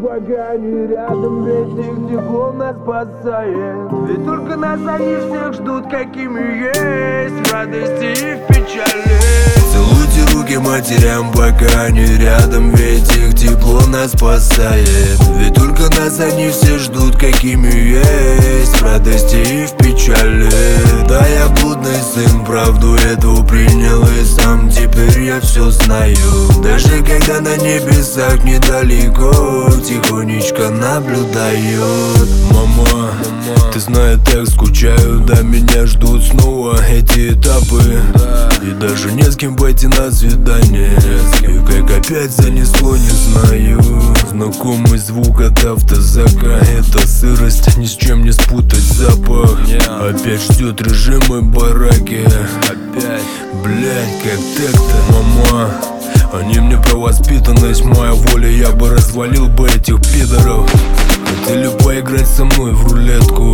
пока они рядом, ведь их тепло нас спасает. Ведь только нас они всех ждут, какими есть, в радости и в печали. Целуйте руки матерям, пока они рядом, ведь их тепло нас спасает. Ведь только нас они все ждут, какими есть, в радости и в печали. Да, я блудный сын, правду эту принял и сам теперь я все знаю. Даже когда на небесах недалеко тихонечко наблюдают. Мама, ты знаешь, так скучаю, да меня ждут снова эти этапы. И даже не с кем пойти на свидание. И как опять занесло, не знаю. Знакомый звук от автозака. Это сырость, ни с чем не спутать запах. Опять ждет режим и бараки. Опять, блять, как так-то, мама? Они мне про воспитанность, моя воля, я бы развалил бы этих пидоров. Хотели поиграть со мной в рулетку,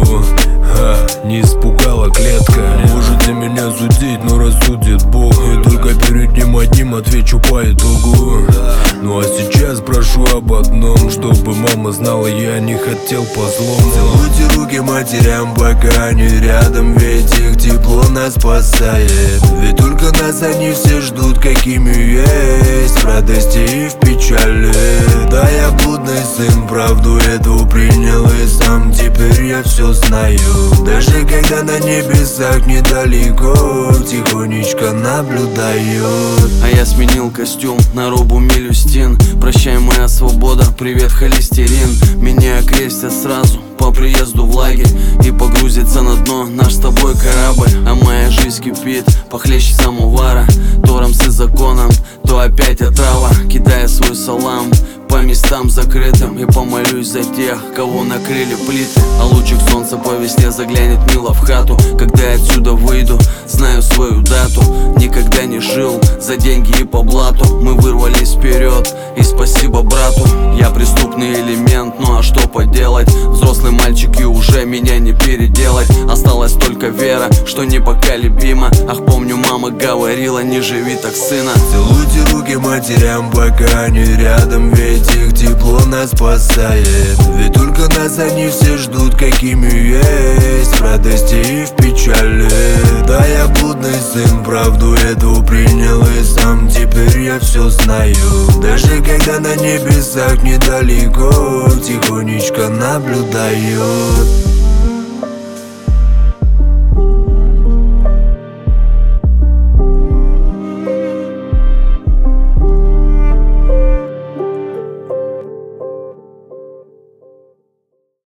не испугала клетка. Можете меня судить, но рассудит Бог. И только перед ним одним отвечу по итогу. Ну а сейчас прошу об одном, чтобы мама знала, я не хотел по злому. Целуйте руки матерям, пока они рядом, ведь их тепло нас спасает. Ведь только нас они все ждут, какими есть, в радости и в печали. Да, я блудный сын, правду эту принял и сам теперь я все знаю. Даже когда на небесах недалеко тихонечко наблюдают. А я сменил костюм на робу Милюстин. Прощай, моя свобода, привет, холестерин. Меня окрестят сразу по приезду в лагерь и погрузится на дно наш с тобой корабль. А моя жизнь кипит похлеще самовара. То рамсы законом, то опять отрава. Кидая свой салам по местам закрытым и помолюсь за тех, кого накрыли плиты. А лучик солнца по весне заглянет мило в хату. Когда я отсюда выйду, знаю свою дату. Никогда не жил за деньги и по блату. Мы вырвались вперед, и спасибо брату. Я преступный элемент, ну а что поделать? Взрослый мальчик и уже меня не переделать. Осталась только вера, что непоколебима. Ах, помню, мама говорила, не живи так, сына. Целуйте руки матерям, пока они рядом, ведь их тепло нас спасает. Ведь только нас они все ждут, какими есть, в радости и в печали. Да, я блудный сын, правду эту принял и сам теперь я все знаю. Даже когда на небесах недалеко тихонечко наблюдают.